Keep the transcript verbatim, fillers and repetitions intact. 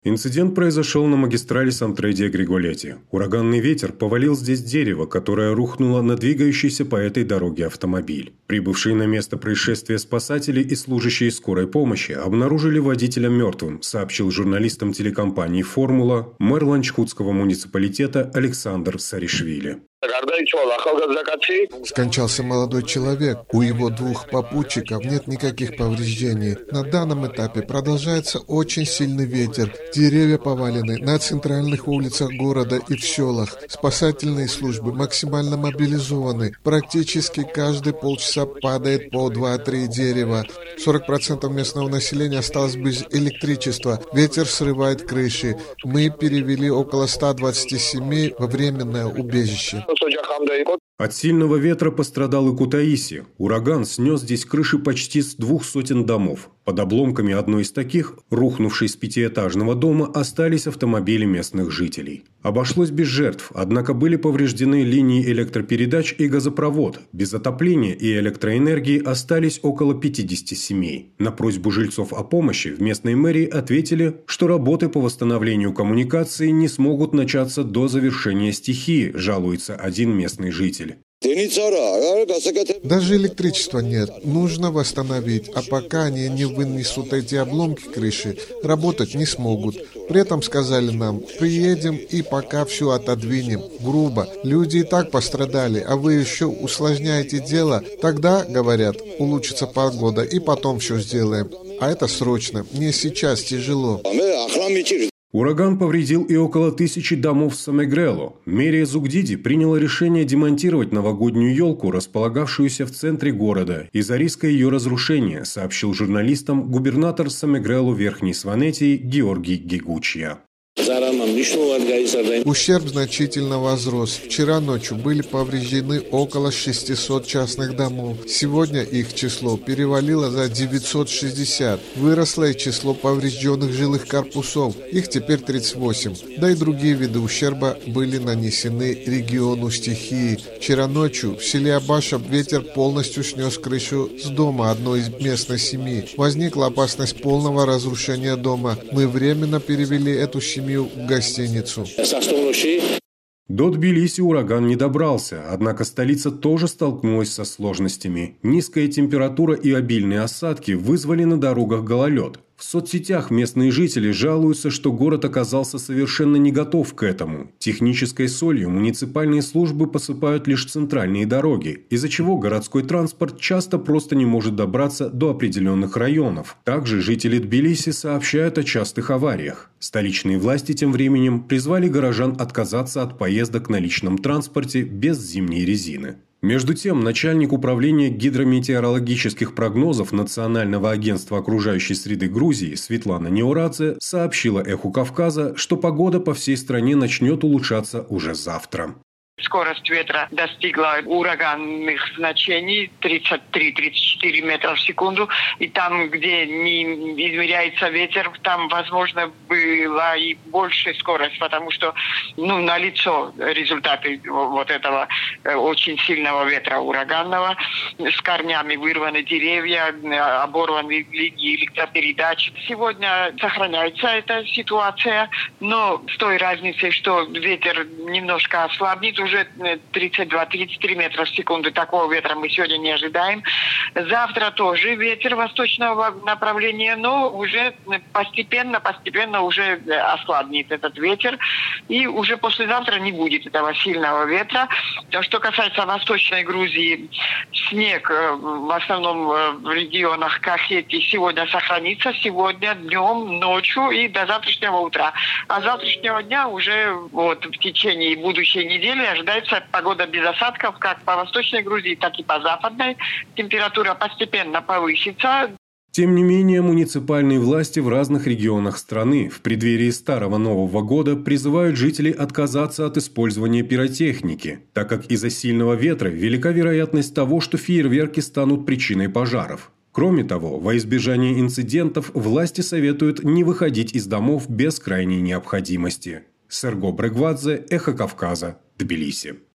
Инцидент произошел на магистрали Самтреdia-Григолети. Ураганный ветер повалил здесь дерево, которое рухнуло на двигающийся по этой дороге автомобиль. Прибывшие на место происшествия спасатели и служащие скорой помощи обнаружили водителя мертвым, сообщил журналистам телекомпании «Формула» мэр Ланчхудского муниципалитета Александр Саришвили. Скончался молодой человек. У его двух попутчиков нет никаких повреждений. На данном этапе продолжается очень сильный ветер. Деревья повалены на центральных улицах города и в селах. Спасательные службы максимально мобилизованы. Практически каждые полчаса падает по два-три дерева. сорок процентов местного населения осталось без электричества. Ветер срывает крыши. Мы перевели около ста двадцати семей во временное убежище. От сильного ветра пострадал и Кутаиси. Ураган снес здесь крыши почти с двух сотен домов. Под обломками одной из таких, рухнувшей с пятиэтажного дома, остались автомобили местных жителей. Обошлось без жертв, однако были повреждены линии электропередач и газопровод. Без отопления и электроэнергии остались около пятидесяти семей. На просьбу жильцов о помощи в местной мэрии ответили, что работы по восстановлению коммуникации не смогут начаться до завершения стихии, жалуется один местный житель. Даже электричества нет. Нужно восстановить. А пока они не вынесут эти обломки крыши, работать не смогут. При этом сказали нам, приедем и пока все отодвинем. Грубо. Люди и так пострадали, а вы еще усложняете дело. Тогда, говорят, улучшится погода и потом все сделаем. А это срочно. Мне сейчас тяжело. Ураган повредил и около тысячи домов в Самегрело. Мэрия Зугдиди приняла решение демонтировать новогоднюю елку, располагавшуюся в центре города, из-за риска ее разрушения, сообщил журналистам губернатор Самегрело Верхней Сванетии Георгий Гигучья. Ущерб значительно возрос. Вчера ночью были повреждены около шестисот частных домов. Сегодня их число перевалило за девятьсот шестьдесят. Выросло и число поврежденных жилых корпусов. Их теперь тридцать восемь. Да и другие виды ущерба были нанесены региону стихии. Вчера ночью в селе Абаша ветер полностью снес крышу с дома одной из местной семьи. Возникла опасность полного разрушения дома. Мы временно перевели эту семью в гостиницу. До Тбилиси ураган не добрался, однако столица тоже столкнулась со сложностями. Низкая температура и обильные осадки вызвали на дорогах гололед. В соцсетях местные жители жалуются, что город оказался совершенно не готов к этому. Технической солью муниципальные службы посыпают лишь центральные дороги, из-за чего городской транспорт часто просто не может добраться до определенных районов. Также жители Тбилиси сообщают о частых авариях. Столичные власти тем временем призвали горожан отказаться от поездок на личном транспорте без зимней резины. Между тем, начальник управления гидрометеорологических прогнозов Национального агентства окружающей среды Грузии Светлана Неорадзе сообщила «Эху Кавказа», что погода по всей стране начнет улучшаться уже завтра. Скорость ветра достигла ураганных значений тридцать три — тридцать четыре метра в секунду. И там, где не измеряется ветер, там, возможно, была и большая скорость, потому что ну, налицо результаты вот этого очень сильного ветра ураганного. С корнями вырваны деревья, оборваны линии электропередач. Сегодня сохраняется эта ситуация, но с той разницей, что ветер немножко ослабнет, уже тридцать два — тридцать три метра в секунду. Такого ветра мы сегодня не ожидаем. Завтра тоже ветер восточного направления, но уже постепенно, постепенно уже ослабнет этот ветер. И уже послезавтра не будет этого сильного ветра. Что касается Восточной Грузии, снег в основном в регионах Кахети сегодня сохранится. Сегодня днем, ночью и до завтрашнего утра. А завтрашнего дня уже вот в течение будущей недели ожидается погода без осадков, как по Восточной Грузии, так и по Западной. Температура постепенно повысится. Тем не менее, муниципальные власти в разных регионах страны в преддверии Старого Нового года призывают жителей отказаться от использования пиротехники, так как из-за сильного ветра велика вероятность того, что фейерверки станут причиной пожаров. Кроме того, во избежание инцидентов власти советуют не выходить из домов без крайней необходимости. Серго Брегвадзе, Эхо Кавказа, Тбилиси.